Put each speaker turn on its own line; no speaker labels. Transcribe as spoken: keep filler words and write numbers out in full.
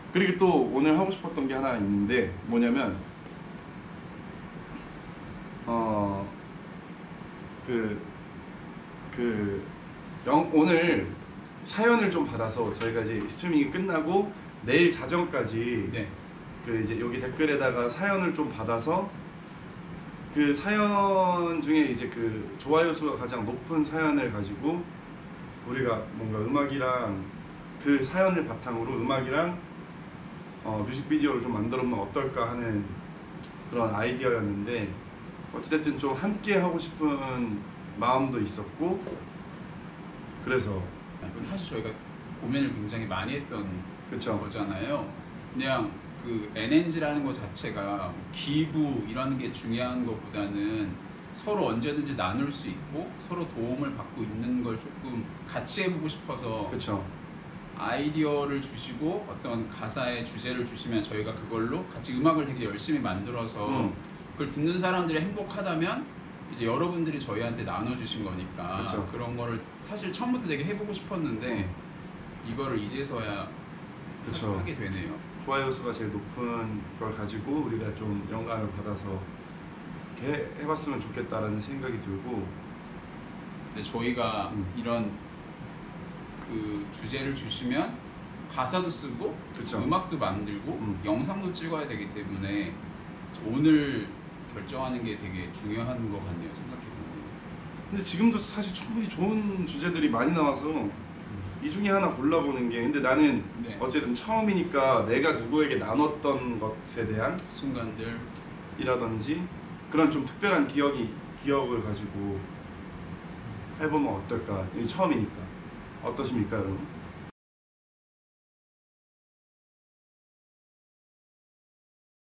그리고 또 오늘 하고 싶었던 게 하나 있는데 뭐냐면 어 그 그 오늘 사연을 좀 받아서 저희가 이제 스트리밍이 끝나고 내일 자정까지
네.
그 이제 여기 댓글에다가 사연을 좀 받아서 그 사연 중에 이제 그 좋아요 수가 가장 높은 사연을 가지고 우리가 뭔가 음악이랑 그 사연을 바탕으로 음악이랑 어, 뮤직비디오를 좀 만들어보면 어떨까 하는 그런 아이디어였는데 어찌됐든 좀 함께 하고 싶은 마음도 있었고 그래서
사실 저희가 고민을 굉장히 많이 했던
그쵸.
거잖아요. 그냥 그 엔엔지라는 것 자체가 기부 이런 게 중요한 것보다는 서로 언제든지 나눌 수 있고 서로 도움을 받고 있는 걸 조금 같이 해보고 싶어서
그쵸.
아이디어를 주시고 어떤 가사의 주제를 주시면 저희가 그걸로 같이 음악을 되게 열심히 만들어서 음. 그걸 듣는 사람들이 행복하다면 이제 여러분들이 저희한테 나눠주신 거니까
그쵸.
그런 거를 사실 처음부터 되게 해보고 싶었는데 음. 이거를 이제서야
그쵸.
하게 되네요.
좋아요 수가 제일 높은 걸 가지고 우리가 좀 영감을 받아서 이렇게 해봤으면 좋겠다라는 생각이 들고
근데 저희가 음. 이런 그 주제를 주시면 가사도 쓰고
그쵸.
음악도 만들고 음. 영상도 찍어야 되기 때문에 오늘 결정하는 게 되게 중요한 것 같네요. 생각해보면.
근데 지금도 사실 충분히 좋은 주제들이 많이 나와서 음. 이 중에 하나 골라보는 게 근데 나는 네. 어쨌든 처음이니까 내가 누구에게 나눴던 것에 대한
순간들
이라든지 그런 좀 특별한 기억이 기억을 가지고 해보면 어떨까. 처음이니까 어떠십니까 여러분?